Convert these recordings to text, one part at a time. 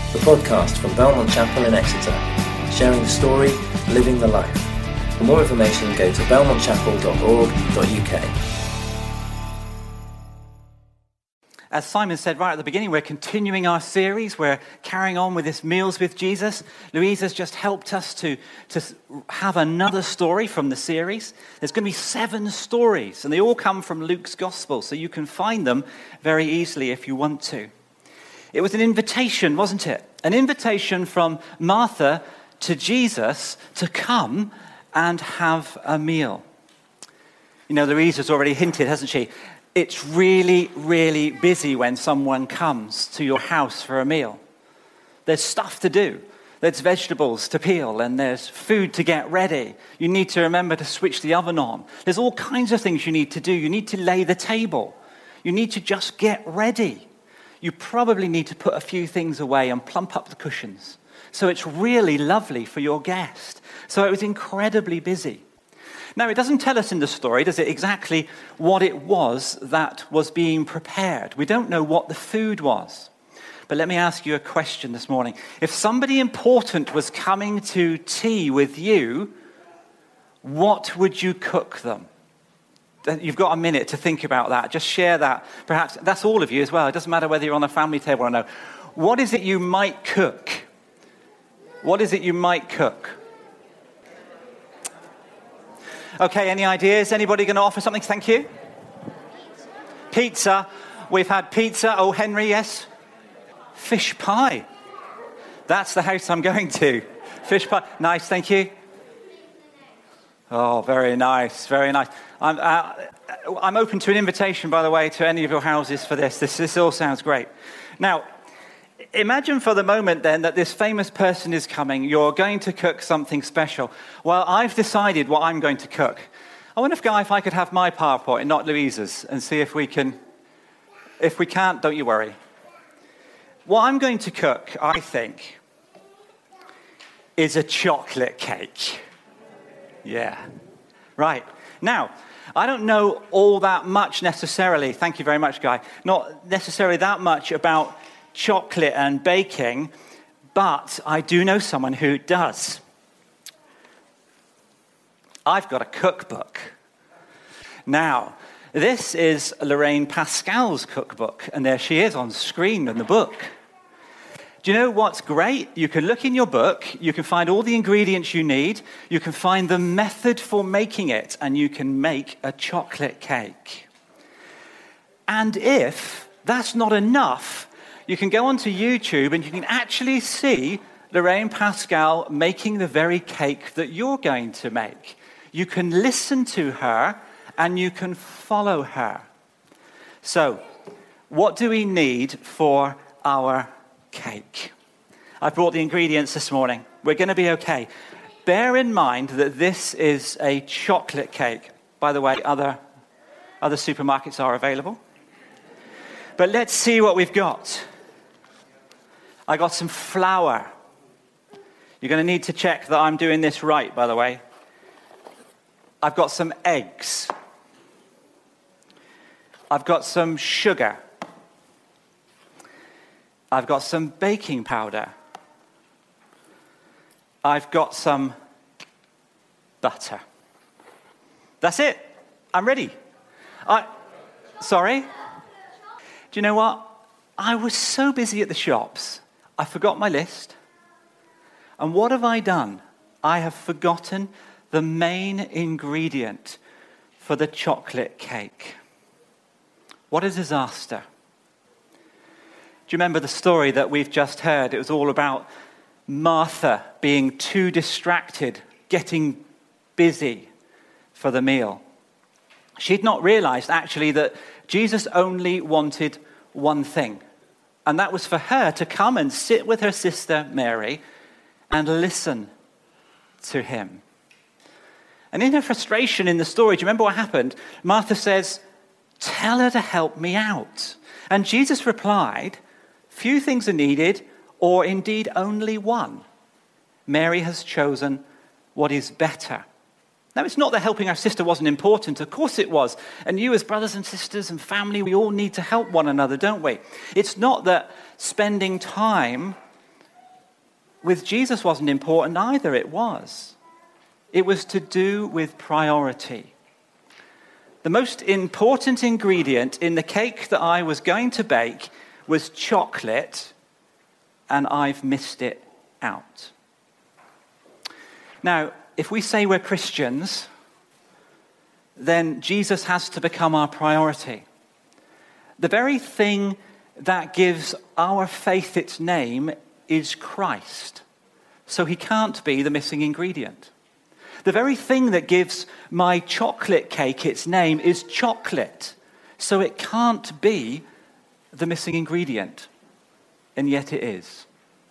the podcast from Belmont Chapel in Exeter, sharing the story, living the life. For more information, go to belmontchapel.org.uk. As Simon said right at the beginning, we're continuing our series. We're carrying on with this Meals with Jesus. Louise has just helped us to have another story from the series. There's going to be 7 stories, and they all come from Luke's Gospel, so you can find them very easily if you want to. It was an invitation, wasn't it? An invitation from Martha to Jesus to come and have a meal. You know, Louise has already hinted, hasn't she? It's really, really busy when someone comes to your house for a meal. There's stuff to do. There's vegetables to peel and there's food to get ready. You need to remember to switch the oven on. There's all kinds of things you need to do. You need to lay the table. You need to just get ready. You probably need to put a few things away and plump up the cushions. So it's really lovely for your guest. So it was incredibly busy. Now, it doesn't tell us in the story, does it, exactly what it was that was being prepared. We don't know what the food was. But let me ask you a question this morning. If somebody important was coming to tea with you, what would you cook them? You've got a minute to think about that. Just share that. Perhaps that's all of you as well. It doesn't matter whether you're on a family table or no. What is it you might cook? What is it you might cook? Okay, any ideas? Anybody going to offer something? Thank you. Pizza. We've had pizza. Oh, Henry, yes? Fish pie. That's the house I'm going to. Fish pie. Nice, thank you. Oh, very nice, very nice. I'm open to an invitation, by the way, to any of your houses for this. This all sounds great. Now, imagine for the moment then that this famous person is coming. You're going to cook something special. Well, I've decided what I'm going to cook. I wonder if I could have my PowerPoint and not Louise's and see if we can. If we can't, don't you worry. What I'm going to cook, I think, is a chocolate cake. Yeah. Right. Now, I don't know all that much necessarily. Thank you very much, Guy. Not necessarily that much about chocolate and baking, but I do know someone who does. I've got a cookbook. Now, this is Lorraine Pascal's cookbook, and there she is on screen in the book. Do you know what's great? You can look in your book, you can find all the ingredients you need, you can find the method for making it, and you can make a chocolate cake. And if that's not enough, you can go onto YouTube and you can actually see Lorraine Pascal making the very cake that you're going to make. You can listen to her and you can follow her. So, what do we need for our cake? I brought the ingredients this morning. We're going to be okay. Bear in mind that this is a chocolate cake. By the way, other supermarkets are available. But let's see what we've got. I got some flour. You're going to need to check that I'm doing this right, by the way. I've got some eggs. I've got some sugar. I've got some baking powder. I've got some butter. That's it. I'm ready. Sorry? Do you know what? I was so busy at the shops, I forgot my list. And what have I done? I have forgotten the main ingredient for the chocolate cake. What a disaster. Do you remember the story that we've just heard? It was all about Martha being too distracted, getting busy for the meal. She'd not realized, actually, that Jesus only wanted one thing. And that was for her to come and sit with her sister Mary and listen to him. And in her frustration in the story, do you remember what happened? Martha says, "Tell her to help me out." And Jesus replied, "Few things are needed, or indeed only one. Mary has chosen what is better." Now, it's not that helping our sister wasn't important. Of course it was. And you as brothers and sisters and family, we all need to help one another, don't we? It's not that spending time with Jesus wasn't important either. It was. It was to do with priority. The most important ingredient in the cake that I was going to bake was chocolate, and I've missed it out. Now, if we say we're Christians, then Jesus has to become our priority. The very thing that gives our faith its name is Christ. So he can't be the missing ingredient. The very thing that gives my chocolate cake its name is chocolate. So it can't be the missing ingredient. And yet it is.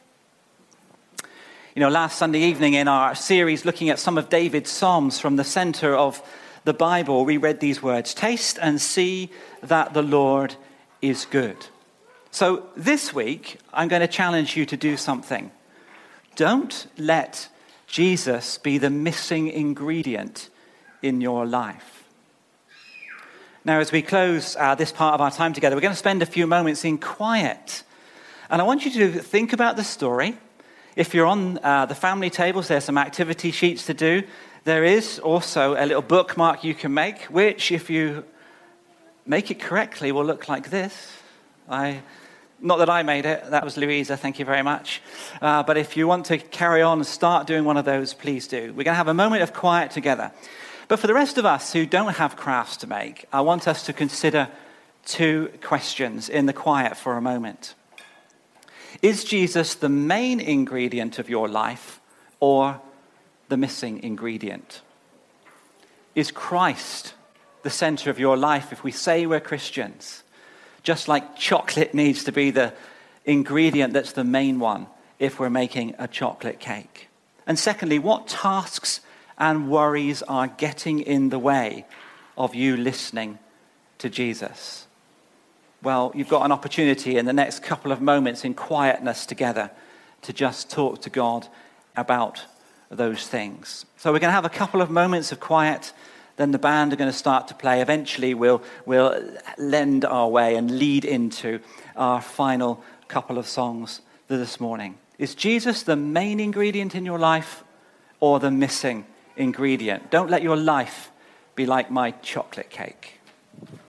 You know, last Sunday evening in our series looking at some of David's Psalms from the center of the Bible, we read these words, "Taste and see that the Lord is good." So this week, I'm going to challenge you to do something. Don't let Jesus be the missing ingredient in your life. Now, as we close this part of our time together, we're going to spend a few moments in quiet. And I want you to think about the story. If you're on the family tables, there's some activity sheets to do. There is also a little bookmark you can make, which, if you make it correctly, will look like this. Not that I made it, that was Louisa, thank you very much. But if you want to carry on and start doing one of those, please do. We're going to have a moment of quiet together. But for the rest of us who don't have crafts to make, I want us to consider two questions in the quiet for a moment. Is Jesus the main ingredient of your life or the missing ingredient? Is Christ the center of your life if we say we're Christians? Just like chocolate needs to be the ingredient that's the main one if we're making a chocolate cake. And secondly, what tasks and worries are getting in the way of you listening to Jesus? Well, you've got an opportunity in the next couple of moments in quietness together to just talk to God about those things. So we're going to have a couple of moments of quiet. Then the band are going to start to play. Eventually, we'll lend our way and lead into our final couple of songs this morning. Is Jesus the main ingredient in your life or the missing ingredient? Don't let your life be like my chocolate cake.